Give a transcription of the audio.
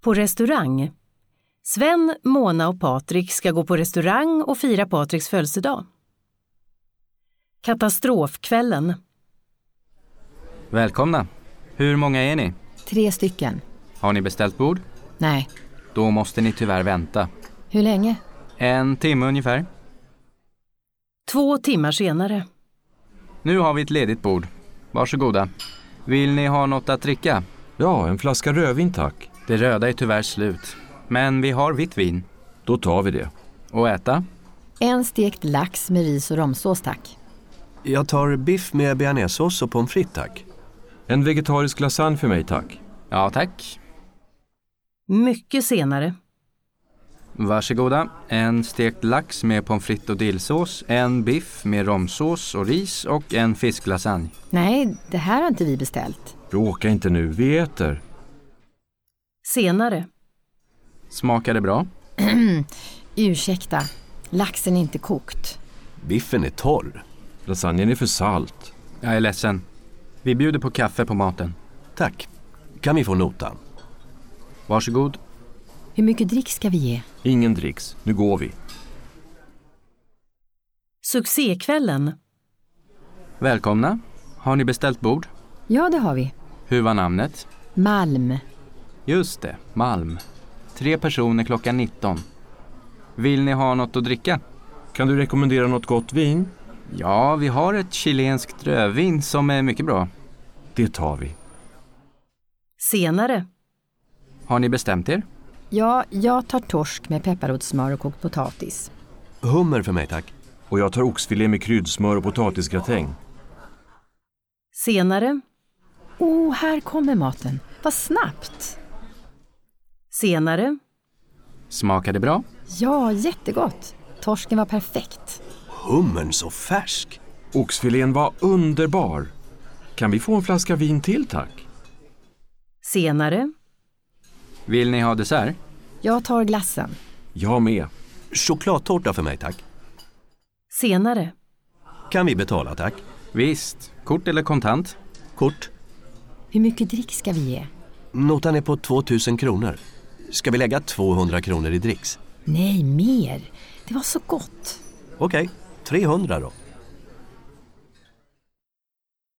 På restaurang. Sven, Mona och Patrik ska gå på restaurang och fira Patriks födelsedag. Katastrofkvällen. Välkomna. Hur många är ni? 3 stycken. Har ni beställt bord? Nej. Då måste ni tyvärr vänta. Hur länge? 1 timme ungefär. 2 timmar senare. Nu har vi ett ledigt bord. Varsågoda. Vill ni ha något att dricka? Ja, en flaska rödvin tack. Det röda är tyvärr slut. Men vi har vitt vin. Då tar vi det. Och äta? En stekt lax med ris och romsås tack. Jag tar biff med bearnaisesås och pommes frites tack. En vegetarisk lasagne för mig tack. Ja, tack. Mycket senare. Varsågoda. En stekt lax med pommes frites och dillsås, en biff med romsås och ris och en fisklasagne. Nej, det här har inte vi beställt. Bråka inte nu, vi äter. Senare. Smakar det bra? Ursäkta, laxen är inte kokt. Biffen är torr. Lasagnen är för salt. Jag är ledsen. Vi bjuder på kaffe på maten. Tack. Kan vi få notan? Varsågod. Hur mycket drick ska vi ge? Ingen dricks, nu går vi. Succékvällen. Välkomna. Har ni beställt bord? Ja, det har vi. Hur var namnet? Malm. Just det, Malm. 3 personer klockan 19. Vill ni ha något att dricka? Kan du rekommendera något gott vin? Ja, vi har ett chilenskt rödvin som är mycket bra. Det tar vi. Senare. Har ni bestämt er? Ja, jag tar torsk med pepparrotssmör och kokt potatis. Hummer för mig tack. Och jag tar oxfilé med kryddsmör och potatisgratäng. Senare. Här kommer maten. Vad snabbt. Senare. Smakar det bra? Ja, jättegott. Torsken var perfekt. Hummern så färsk. Oxfilén var underbar. Kan vi få en flaska vin till tack? Senare. Vill ni ha dessert? Jag tar glassen. Jag med. Chokladtårta för mig tack. Senare. Kan vi betala tack? Visst. Kort eller kontant? Kort. Hur mycket drick ska vi ge? Notan är på 2000 kronor. Ska vi lägga 200 kronor i dricks? Nej, mer. Det var så gott. Okej, 300 då.